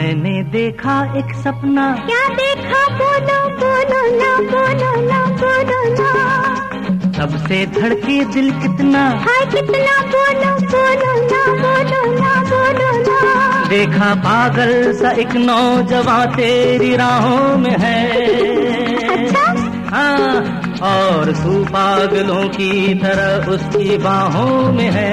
मैंने देखा एक सपना। क्या देखा? बोलो बोलो ना, बोलो ना, बोलो ना। तब से धड़के दिल कितना, हाय कितना, बोलो बोलो ना, बोलो ना, बोलो ना। देखा पागल सा एक नौजवान तेरी राहों में है। अच्छा? हाँ, और तू पागलों की तरह उसकी बाहों में है।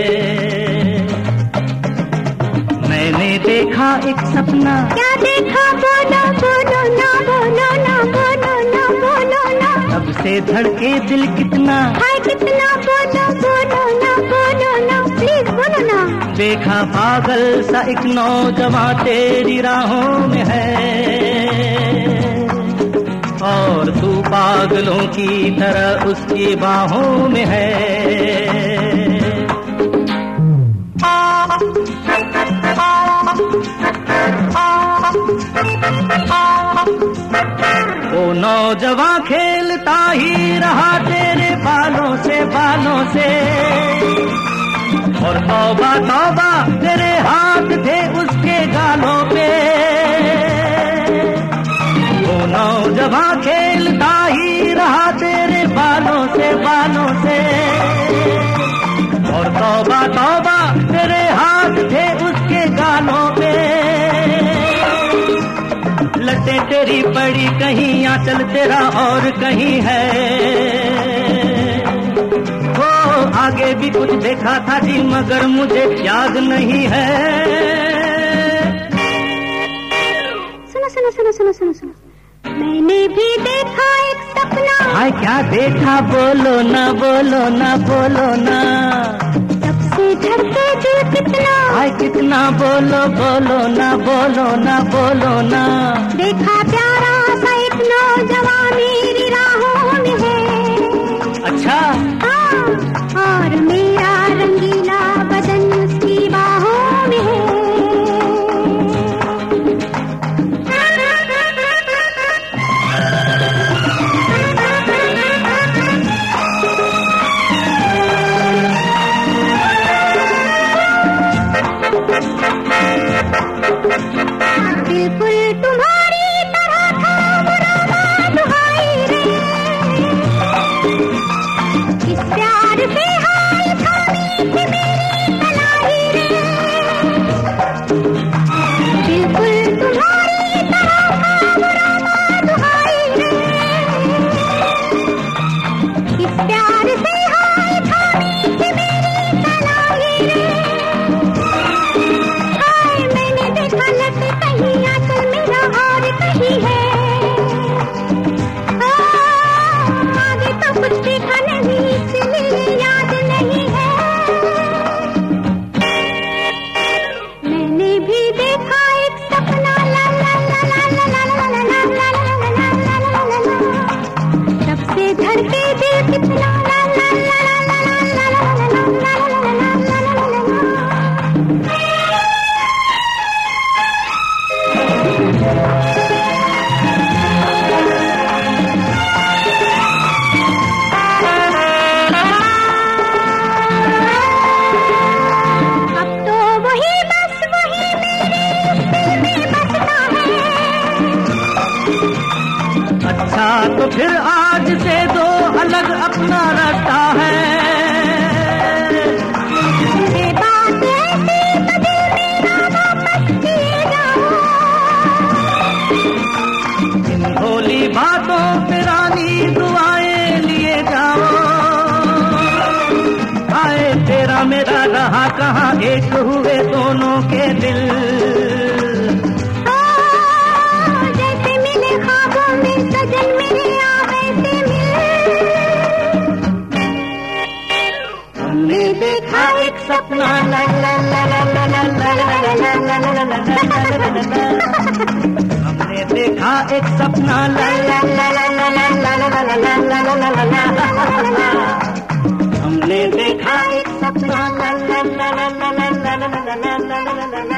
मैंने देखा एक सपना। क्या देखा? बोलो बोलो ना, बोलो ना, बोलो ना, बोलो ना। तब से धड़के दिल कितना, हाय कितना, बोलो बोलो ना, बोलो ना, प्लीज बोलो ना। देखा पागल सा एक नौजवान तेरी राहों में है, और तू पागलों की तरह उसकी बाहों में है। वो नौजवान खेलता ही रहा तेरे बालों से, बालों से, और तौबा तौबा तेरे हाथ थे उसके गालों पे। वो नौजवान खेलता ही रहा तेरे बालों से, बालों से, और तौबा तौबा तेरे हाथ थे उसके गालों पे। लटे तेरी पड़ी कहीं, आंचल तेरा और कहीं है। वो आगे भी कुछ देखा था जी, मगर मुझे याद नहीं है। सुनो सुनो सुनो सुनो सुनो सुनो, मैंने भी देखा एक सपना। हाय क्या देखा? बोलो ना, बोलो ना, बोलो ना। सबसे धड़के दिल कितना, हाय कितना, बोलो बोलो ना, बोलो ना, बोलो ना। देखा प्यारा सा एक नौजवान मेरी राहों में है। अच्छा? हाँ, और मेरा रंगीला बदन उसकी बाहों में है। बिल्कुल तुम्हारी तरह था बुरा दुहाई रे, इस प्यार से हाय थामी थी मेरी कलाई रे। बिल्कुल तुम्हारी तरह था बुरा दुहाई रे, इस प्यार से हाय थामी थी मेरी कलाई रे। हाय मैंने देखा लट कहीं, आंचल मेरा और कहीं है। आगे तो कुछ देखा नहीं, इसलिए याद नहीं है। मैंने भी देखा एक सपना, ला ला ला ला ला ला ला ला ला ला ला ला ला ला। तब से धड़के दिल कितना, ला ला ला ला ला ला ला ला ला ला ला ला ला। अब तो वही बस वही मेरे दिल में बसता है। अच्छा तो फिर आज से दो अलग अपना रास्ता है। ये बात ऐसी तो दिल मेरा वापस किए जाओ। इन भोली बातों पे रानी दुआएं लिए जाओ। आए तेरा मेरा रहा कहाँ, एक हुए दोनों के दिल। जैसे मिले ख्वाबों में सजन मेरे आवे से मिल। हमने देखा एक सपना, ला ला ला ला ला ला ला ला ला ला ला ला ला। हमने देखा एक सपना, ला ला ला ला ला ला ला ला ला ला ला ला। हमने देखा एक सपना, ला ला ला ला ला ला ला ला ला ला ला ला ला।